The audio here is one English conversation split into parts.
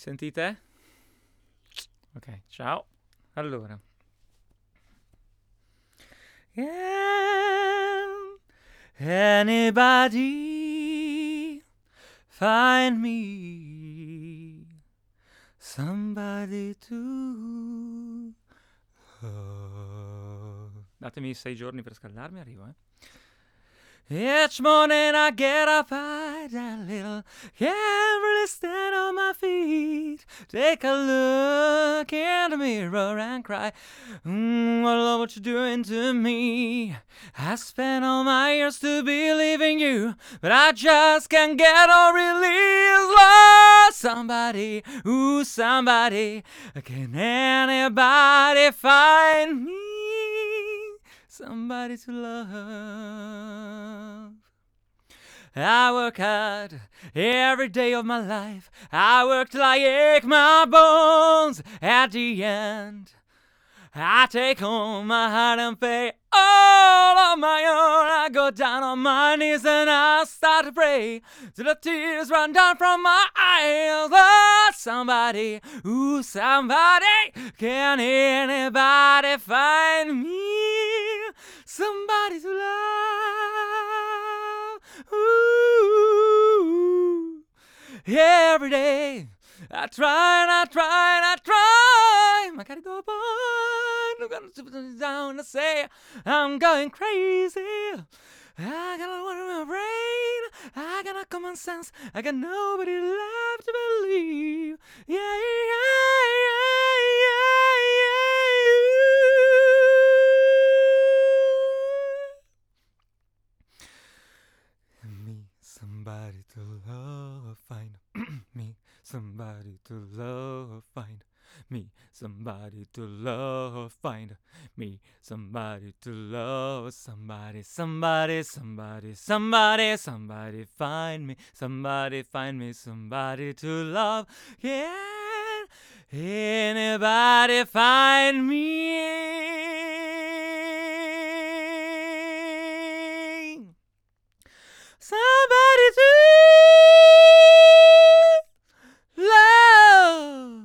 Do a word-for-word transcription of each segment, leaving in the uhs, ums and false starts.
Sentite? Ok, ciao. Allora. Can anybody find me somebody to love? Datemi sei giorni per scaldarmi, arrivo, eh. Each morning I get up, I that little, can't really stand on my feet. Take a look in the mirror and cry, mm, I love what you're doing to me. I spent all my years to believe in you, but I just can't get no release. Love somebody, ooh, somebody. Can anybody find me somebody to love? I work hard every day of my life. I work till I ache my bones. At the end, I take home my heart and pay all on my own. I go down on my knees and I start to pray till the tears run down from my eyes. Oh, somebody, ooh, somebody, can anybody find me somebody to love? Ooh, every day I try and I try and I try. I gotta go on. I'm gonna sit down and say I'm going crazy. I got a one in my brain. I got no common sense. I got nobody left to believe. Yeah, yeah, yeah, yeah, yeah. Me, somebody to love, find me, somebody to love, find me, somebody to love, find me, somebody to love, somebody, somebody, somebody, somebody, somebody, find me, somebody, find me, somebody to love. Can anybody find me somebody to love?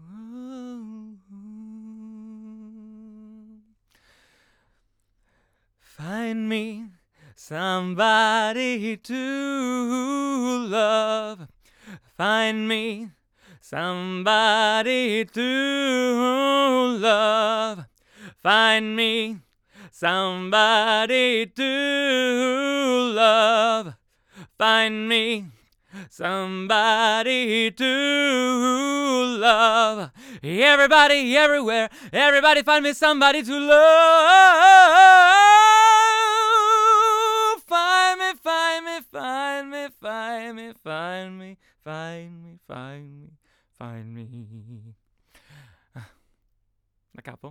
Find me somebody to love. Find me somebody to love. Find me somebody to love. Find me somebody to love. Everybody, everywhere, everybody find me somebody to love. Find me, find me, find me, find me, find me, find me, find me, find me. Da capo?